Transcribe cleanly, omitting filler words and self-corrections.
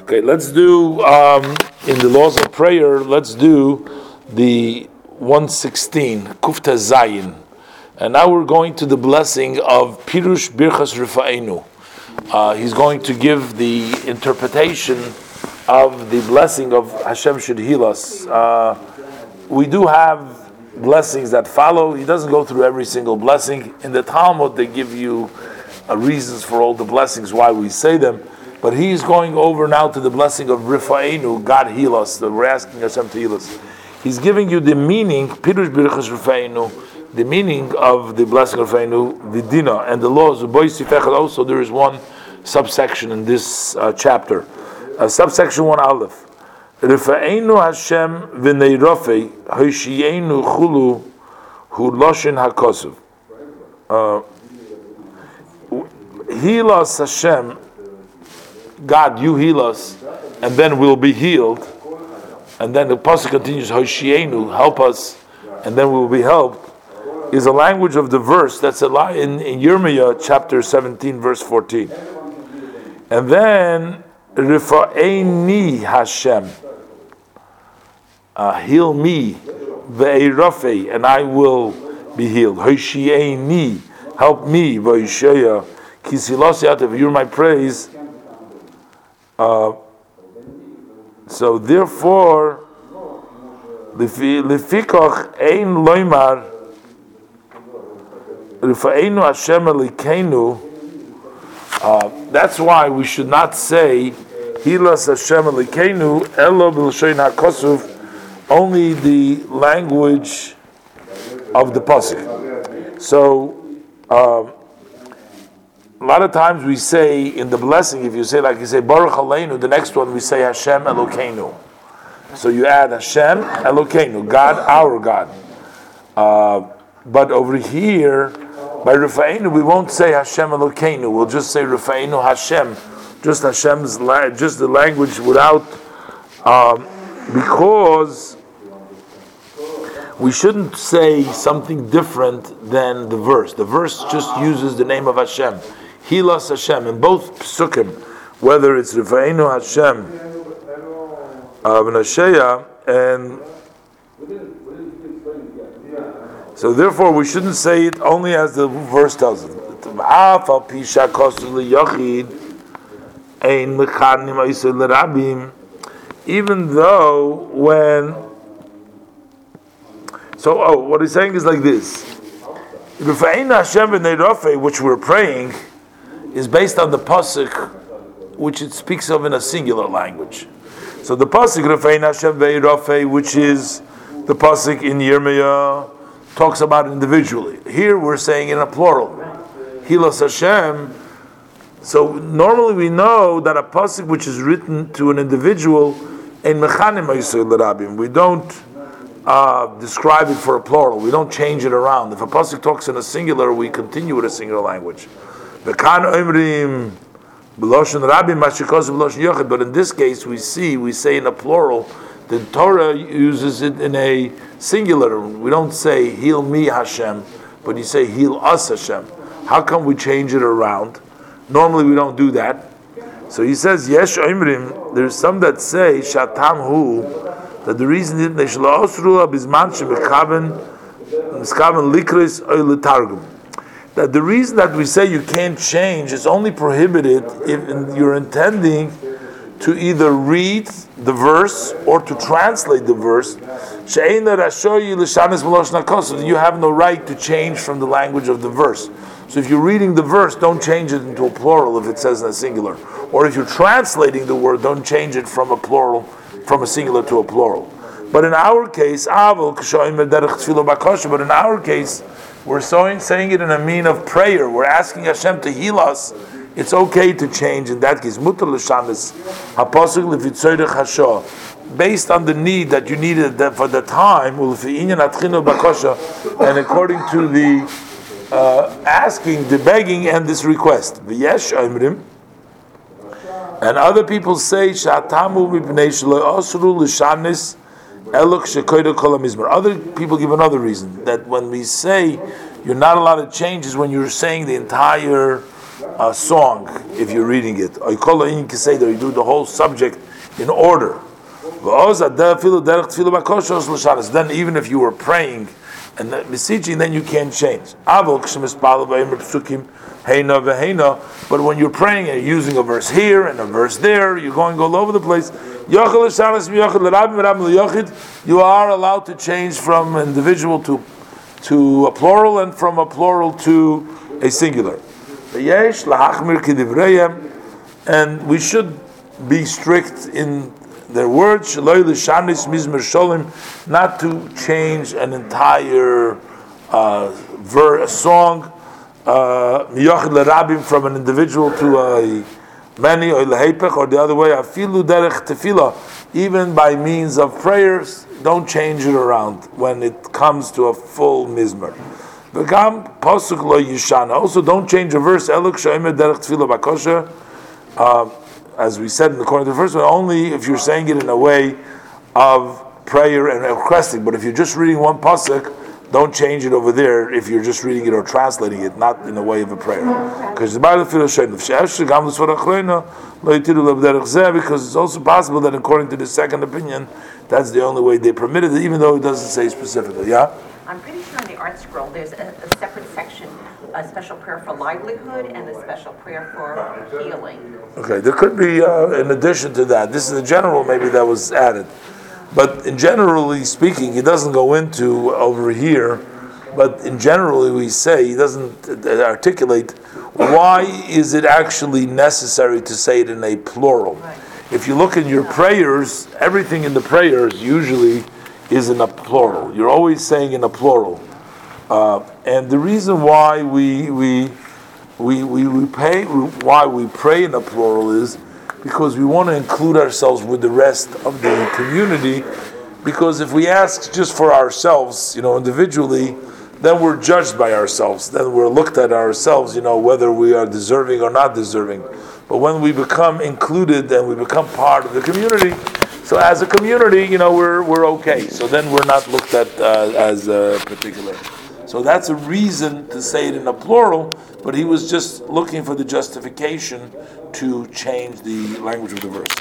Okay, let's do, in the laws of prayer, let's do the 116, Kufta Zayin. And now we're going to the blessing of Pirush Birchas Rifa'enu. He's going to give the interpretation of the blessing of Hashem should heal us. We do have blessings that follow. He doesn't go through every single blessing. In the Talmud, they give you reasons for all the blessings, why we say them. But he's going over now to the blessing of Rifa'enu, God heal us. We're asking Hashem to heal us. He's giving you the meaning, Pirush Birchas Rifa'enu, the meaning of the blessing of Rifa'enu, Vidina, and the laws of Boisi Fechad. Also, there is one subsection in this chapter. Subsection 1 Aleph. Rifa'enu Hashem v'nei rofei hoshiyenu chulu hu loshin hakosov. Heal us, Hashem. God, you heal us, and then we'll be healed. And then the pasuk continues, Hoshienu, help us, and then we'll be helped, is a language of the verse that's a lie in Yirmiyah chapter 17, verse 14. And then, Rifa'eni Hashem, heal me, ve'erafei, and I will be healed. Hoshieni, help me, ve'isheya, kisilosiyat, you're my praise. So therefore, lefikach ein loymar rifa'enu Hashem elikenu. That's why we should not say hilas Hashem elikenu elo b'lshoin hakosuf, only the language of the pasuk. So. A lot of times we say in the blessing, if you say like you say Baruch Aleinu, the next one we say Hashem Elokeinu. So you add Hashem Elokeinu, God, our God. But over here, by Rifa'enu, we won't say Hashem Elokeinu. We'll just say Rifa'enu Hashem, just Hashem's, just the language without, because we shouldn't say something different than the verse. The verse just uses the name of Hashem. Hilas Hashem, in both psukim, whether it's Rifa'enu Hashem, V'nasheya, and so therefore we shouldn't say it only as the verse tells it. Even though when what he's saying is like this: Rifa'enu Hashem v'nei rofei, which we're praying, is based on the pasuk, which it speaks of in a singular language. So the pasuk Rifa'enu Hashem v'nei rofei, which is the pasuk in Yirmiyah, talks about individually. Here we're saying in a plural, Hilas Hashem. So normally we know that a pasuk which is written to an individual in mechanim ha'yisrael l'rabim, we don't describe it for a plural. We don't change it around. If a pasuk talks in a singular, we continue with a singular language. But in this case, we say in a plural. The Torah uses it in a singular. We don't say heal me Hashem, but you say heal us Hashem. How come we change it around? Normally we don't do that. So he says yesh oimrim. There's some that say shatam hu, that the reason is that the reason that we say you can't change is only prohibited if you're intending to either read the verse or to translate the verse. You have no right to change from the language of the verse. So if you're reading the verse, don't change it into a plural if it says in a singular. Or if you're translating the word, don't change it from a plural, from a singular to a plural. But in our case, we're saying it in a mean of prayer. We're asking Hashem to heal us. It's okay to change in that case. Based on the need that you needed for the time, and according to the asking, the begging, and this request. And other people say, other people give another reason, that when we say you're not allowed to change is when you're saying the entire song if you're reading it. Or you do the whole subject in order. Then even if you were praying and beseeching, then you can't change. But when you're praying and you're using a verse here and a verse there, you're going all over the place. You are allowed to change from individual to a plural and from a plural to a singular. And we should be strict in their words, not to change an entire song from an individual to a many, or the other way, even by means of prayers. Don't change it around when it comes to a full mizmer. Also, don't change a verse. As we said according to the first one, only if you're saying it in a way of prayer and requesting. But if you're just reading one pasuk, don't change it over there if you're just reading it or translating it, not in a way of a prayer. Because it's also possible that according to the second opinion, that's the only way they permitted it, even though it doesn't say specifically. Yeah? I'm pretty sure in the art scroll there's a separate section, a special prayer for livelihood and a special prayer for healing. Okay, there could be in addition to that. This is the general maybe that was added. But in generally speaking, he doesn't go into over here, but in generally we say, he doesn't articulate why is it actually necessary to say it in a plural. Right. If you look in your prayers, everything in the prayers usually is in a plural. You're always saying in a plural. And the reason why we pray in a plural is because we want to include ourselves with the rest of the community. Because if we ask just for ourselves, individually, then we're judged by ourselves. Then we're looked at ourselves, whether we are deserving or not deserving. But when we become included and we become part of the community, so as a community, we're okay. So then we're not looked at as particular. So that's a reason to say it in a plural, but he was just looking for the justification to change the language of the verse.